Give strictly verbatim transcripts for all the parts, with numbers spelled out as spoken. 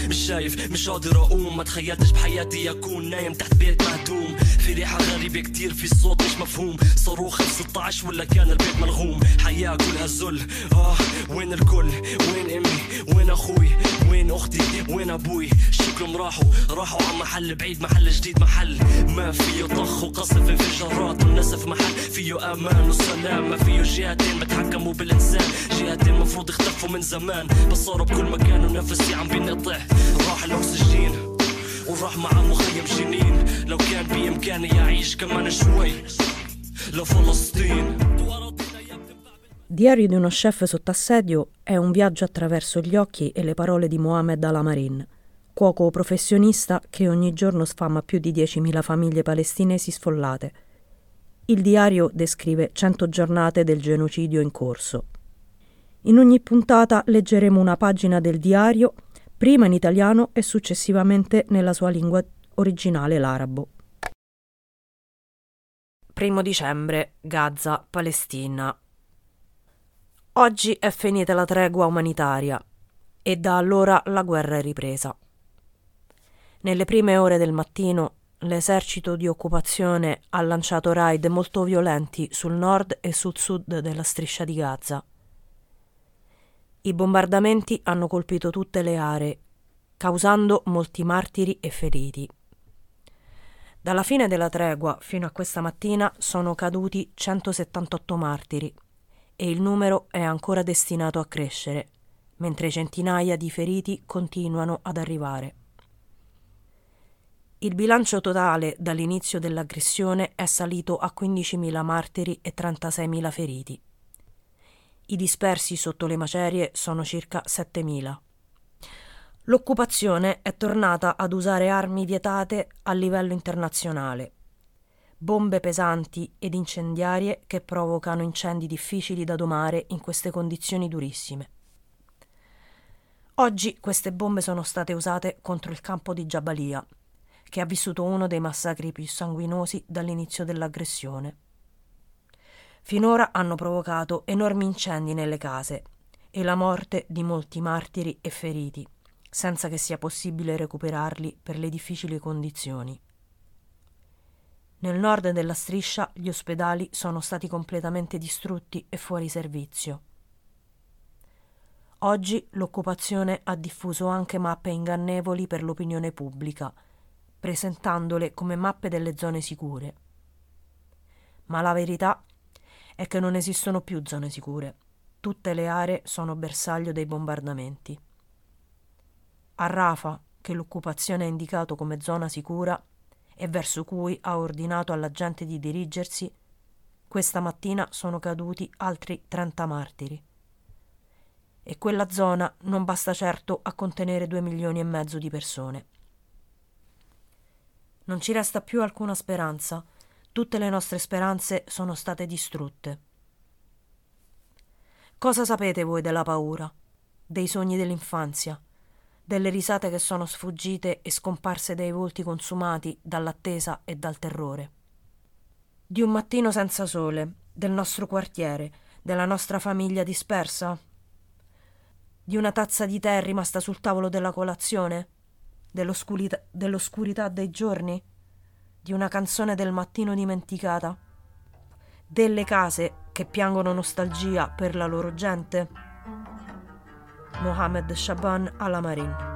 مش شايف مش قادر اقوم ما تخيلتش بحياتي اكون نايم تحت بيت مهدوم في ريحة غريبة كتير في صوت مش مفهوم صاروخ ستة عشر ولا كان البيت ملغوم حياة كلها ذل اه وين الكل وين امي وين اخوي وين اختي وين ابوي شكلهم راحوا راحوا على محل بعيد محل جديد محل ما فيه طخ وقصف انفجارات والنسف محل فيه امان وسلام ما فيه جهتين بتحكموا بالانسان جهتين مفروض اختفوا من زمان بس صاروا بكل مكان ونفسي عم بينقطع راح الاكسجين وراح مع مخيم جنين لو كان بإمكاني أعيش كمان شوي لفلسطين. Diario di uno chef sotto assedio è un viaggio attraverso gli occhi e le parole di Mohamed Al-Amarin, cuoco professionista che ogni giorno sfama più di diecimila famiglie palestinesi sfollate. Il diario descrive cento giornate del genocidio in corso. In ogni puntata leggeremo una pagina del diario, prima in italiano e successivamente nella sua lingua originale, l'arabo. Primo dicembre, Gaza, Palestina. Oggi è finita la tregua umanitaria e da allora la guerra è ripresa. Nelle prime ore del mattino l'esercito di occupazione ha lanciato raid molto violenti sul nord e sul sud della striscia di Gaza. I bombardamenti hanno colpito tutte le aree, causando molti martiri e feriti. Dalla fine della tregua fino a questa mattina sono caduti centosettantotto martiri e il numero è ancora destinato a crescere, mentre centinaia di feriti continuano ad arrivare. Il bilancio totale dall'inizio dell'aggressione è salito a quindicimila martiri e trentaseimila feriti. I dispersi sotto le macerie sono circa settemila. L'occupazione è tornata ad usare armi vietate a livello internazionale, bombe pesanti ed incendiarie che provocano incendi difficili da domare in queste condizioni durissime. Oggi queste bombe sono state usate contro il campo di Jabalia, che ha vissuto uno dei massacri più sanguinosi dall'inizio dell'aggressione. Finora hanno provocato enormi incendi nelle case e la morte di molti martiri e feriti, senza che sia possibile recuperarli per le difficili condizioni. Nel nord della striscia gli ospedali sono stati completamente distrutti e fuori servizio. Oggi l'occupazione ha diffuso anche mappe ingannevoli per l'opinione pubblica, presentandole come mappe delle zone sicure. Ma la verità è che non esistono più zone sicure. Tutte le aree sono bersaglio dei bombardamenti. A Rafah, che l'occupazione ha indicato come zona sicura e verso cui ha ordinato alla gente di dirigersi, questa mattina sono caduti altri trenta martiri. E quella zona non basta certo a contenere due milioni e mezzo di persone. Non ci resta più alcuna speranza. Tutte le nostre speranze sono state distrutte. Cosa sapete voi della paura, dei sogni dell'infanzia, delle risate che sono sfuggite e scomparse dai volti consumati dall'attesa e dal terrore? Di un mattino senza sole, del nostro quartiere, della nostra famiglia dispersa? Di una tazza di tè rimasta sul tavolo della colazione? Dell'oscurità, dell'oscurità dei giorni? Di una canzone del mattino dimenticata? Delle case che piangono nostalgia per la loro gente? Mohamed Shaban Al-Amarin.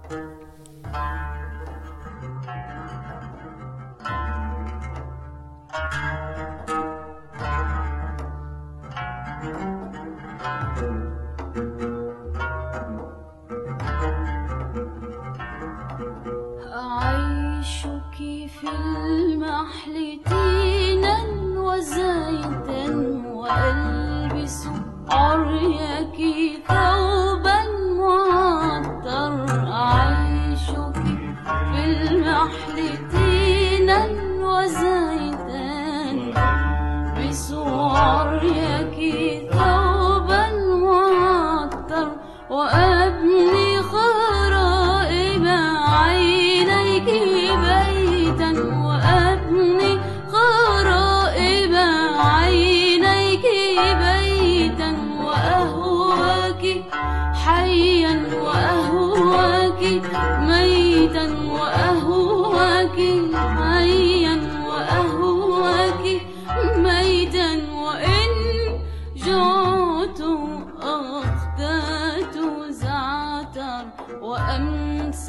في المحل تينا وزيتا وألبس عريك ثوبا معطر أعيشك في المحل تينا وزيتا ألبس عريك ثوبا معطر وأبني خرائب عينيك بيتا وأبني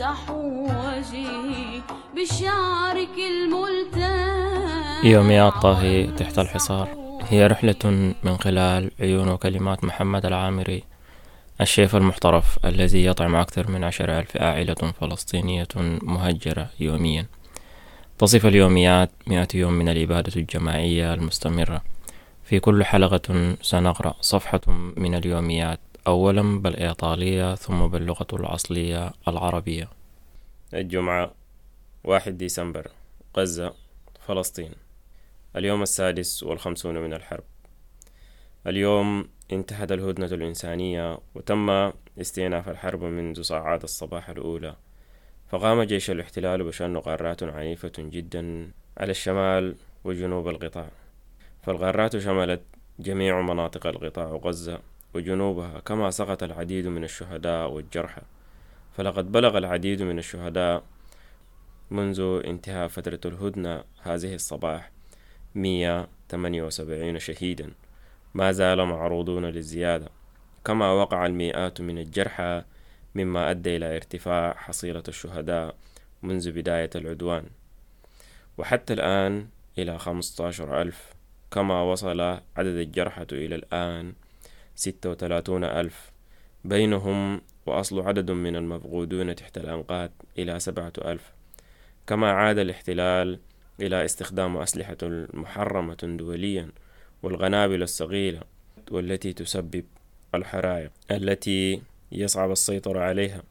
أمسح وجهي بشعرك الملتان. يوميات طاهي تحت الحصار هي رحلة من خلال عيون وكلمات محمد العامري، الشيف المحترف الذي يطعم أكثر من عشر ألف عائلة فلسطينية مهجرة يوميا. تصف اليوميات مئة يوم من الإبادة الجماعية المستمرة. في كل حلقة سنقرأ صفحة من اليوميات، أولا بالإيطالية ثم باللغة الأصلية العربية. الجمعة واحد ديسمبر، غزة، فلسطين، اليوم السادس والخمسون من الحرب. اليوم انتهت الهدنة الإنسانية وتم استئناف الحرب منذ ساعات الصباح الأولى، فقام جيش الاحتلال بشن غارات عنيفة جدا على الشمال وجنوب القطاع. فالغارات شملت جميع مناطق القطاع وغزة وجنوبها، كما سقط العديد من الشهداء والجرحى. فلقد بلغ العديد من الشهداء منذ انتهاء فترة الهدنة هذه الصباح مئة وثمانية وسبعين شهيدا، ما زال معروضون للزيادة، كما وقع المئات من الجرحى، مما أدى إلى ارتفاع حصيلة الشهداء منذ بداية العدوان وحتى الآن إلى خمسة عشر ألف، كما وصل عدد الجرحى إلى الآن ستة وثلاثون ألف، بينهم وأصل عدد من المفقودون تحت الأنقاض إلى سبعة ألف. كما عاد الاحتلال إلى استخدام أسلحة محرمة دوليا والقنابل الصغيرة، والتي تسبب الحرائق التي يصعب السيطرة عليها.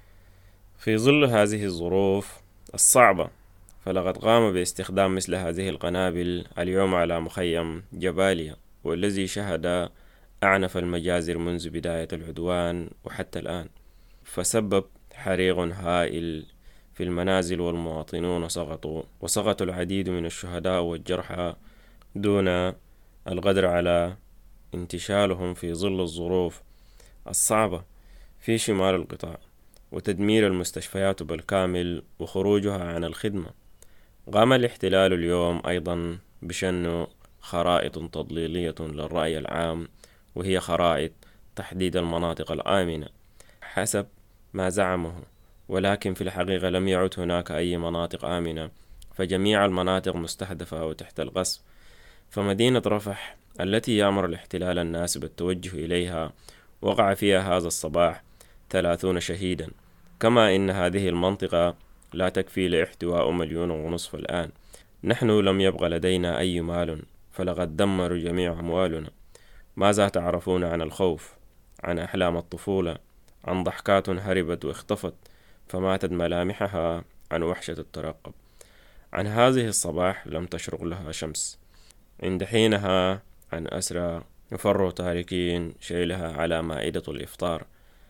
في ظل هذه الظروف الصعبة، فلقد قام باستخدام مثل هذه القنابل اليوم على مخيم جباليا، والذي شهد أعنف المجازر منذ بداية العدوان وحتى الآن، فسبب حريق هائل في المنازل، والمواطنون سقطوا وسقط العديد من الشهداء والجرحى دون القدر على انتشالهم في ظل الظروف الصعبة في شمال القطاع وتدمير المستشفيات بالكامل وخروجها عن الخدمة. قام الاحتلال اليوم أيضا بشن خرائط تضليلية للرأي العام، وهي خرائط تحديد المناطق الآمنة حسب ما زعمه، ولكن في الحقيقة لم يعد هناك أي مناطق آمنة، فجميع المناطق مستهدفة وتحت القصف. فمدينة رفح التي يأمر الاحتلال الناس بالتوجه إليها وقع فيها هذا الصباح ثلاثون شهيدا، كما إن هذه المنطقة لا تكفي لاحتواء مليون ونصف الآن. نحن لم يبقى لدينا أي مال، فلقد دمروا جميع أموالنا. ماذا تعرفون عن الخوف، عن أحلام الطفولة، عن ضحكات هربت واختفت فماتت ملامحها، عن وحشة الترقب، عن هذه الصباح لم تشرق لها شمس، عند حينها عن أسرى يفروا تاركين شيلها على مائدة الإفطار.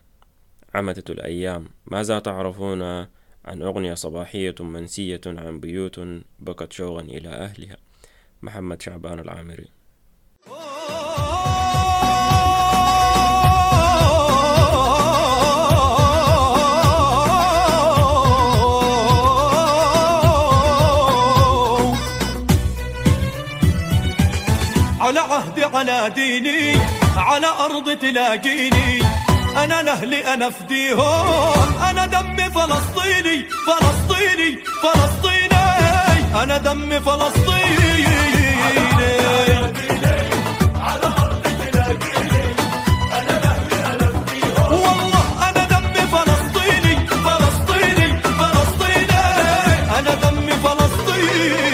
عمدت الأيام. ماذا تعرفون عن أغنية صباحية منسية عن بيوت بكت شوقا إلى أهلها؟ محمد شعبان العامري. على عهدي على ديني على أرض تلاقيني، أنا لأهلي أنا فديهم، أنا دمي فلسطيني فلسطيني فلسطيني، أنا دمي فلسطيني. على أرض تلاقيني أنا لأهلي أنا فديهم، والله أنا دمي فلسطيني فلسطيني فلسطيني، أنا دمي فلسطيني.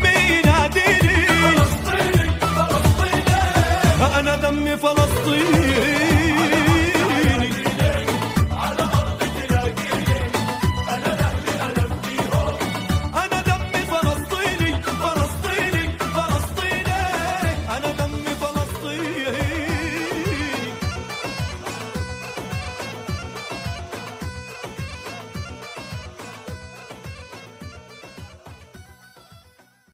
أنا دمي فلسطيني.